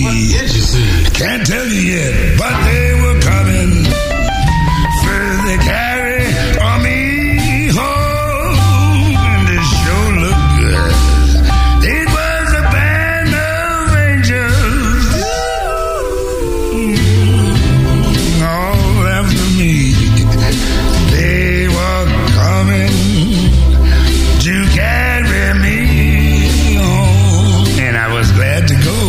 What did you see? Can't tell you yet, but they were coming. First they carry me home, and it sure looked good. It was a band of angels, all after me. They were coming to carry me home, and I was glad to go.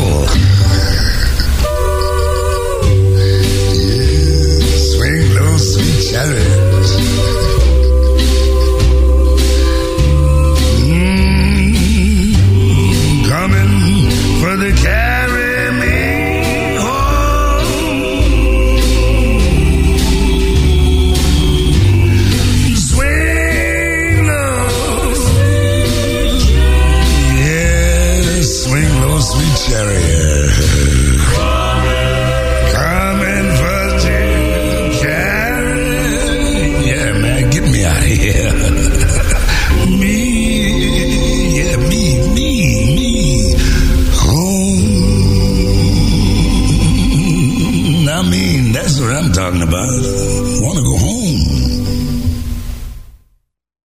Yeah, swing low, sweet chariot. Coming for the carry me home. Swing low, yeah, swing low, sweet chariot. Coming for the carry. Yeah, man, get me out of here. Me, home. I mean, that's what I'm talking about. Want to go home.